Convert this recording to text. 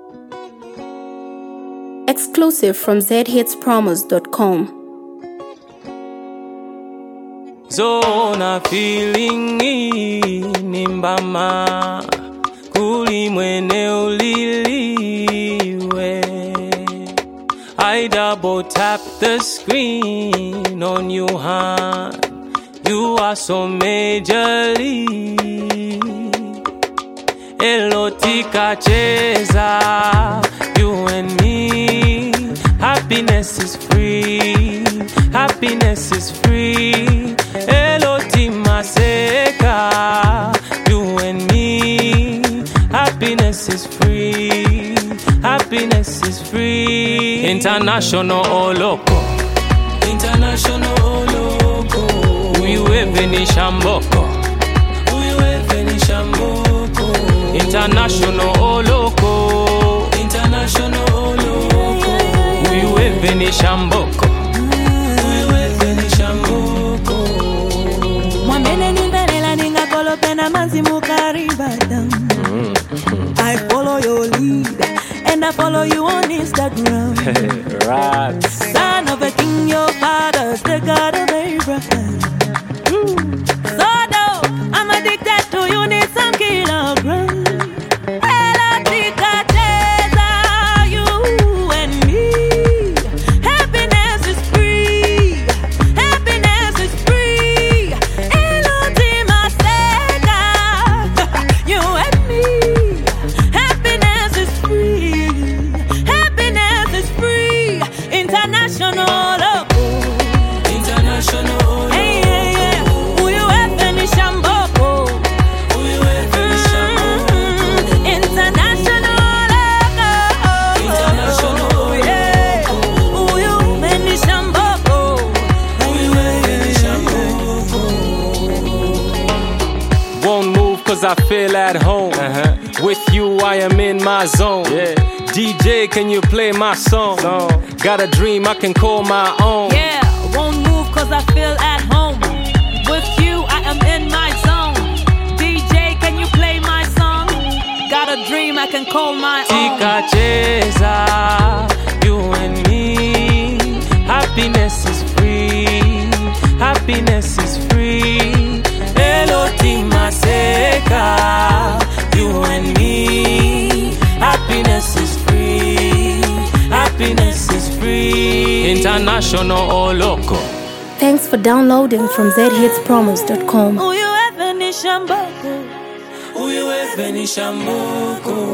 Exclusive from zhitspromos.com. Zona feeling nimbama kuli mwene uliliwe. I double tap the screen on you, hand. You are so majorly. Elotika cheza, you and me. Happiness is free. Happiness is free. Elotima seka, you and me. Happiness is free. Happiness is free. International Oloko. International Oloko. Uyuwe ni shamboko. Uyuwe ni shamboko. International Oloko. International Oloko. Uyuwe ni shamboko. Uyuwe ni shamboko. Mwambene nimbelela ninga kolo pena manzimu karibadam. I follow your lead and I follow you on Instagram. Right. Son of a king, your father's the God of Abraham. So though I'm addicted to you, need some kilograms. You and me. Happiness is free. Happiness is free. You and me. Happiness is free. Happiness is free. International logo. International logo. Hey, yeah, yeah. Who you have any shamboko? Who you have any shamboko? International logo. International logo. Yeah. Who you have any shamboko? Who you have any shamboko? Won't move cause I feel at home. With you I am in my zone. DJ, can you play my song? Got a dream I can call my own. Yeah, won't move cause I feel at home. With you I am in my zone. DJ, can you play my song? Got a dream I can call my own. Tika cheza, you and me. Happiness is free. Happiness is free. Elotima seka, you and me. Happiness is free. Happiness is free. International Oloko. Thanks for downloading from zhitspromos.com. Who you have any shamboko? Uyuwe ni shamboko.